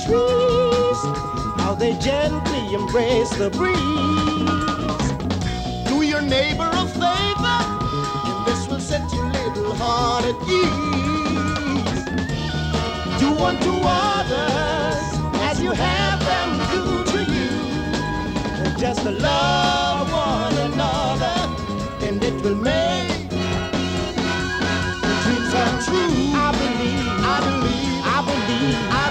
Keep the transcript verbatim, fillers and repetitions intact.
trees, how they gently embrace the breeze. Do your neighbor a favor, and this will set your little heart at ease. Do unto others as you have them do to you. Just to love one another, and it will make dreams come true. I believe, I believe, I believe. I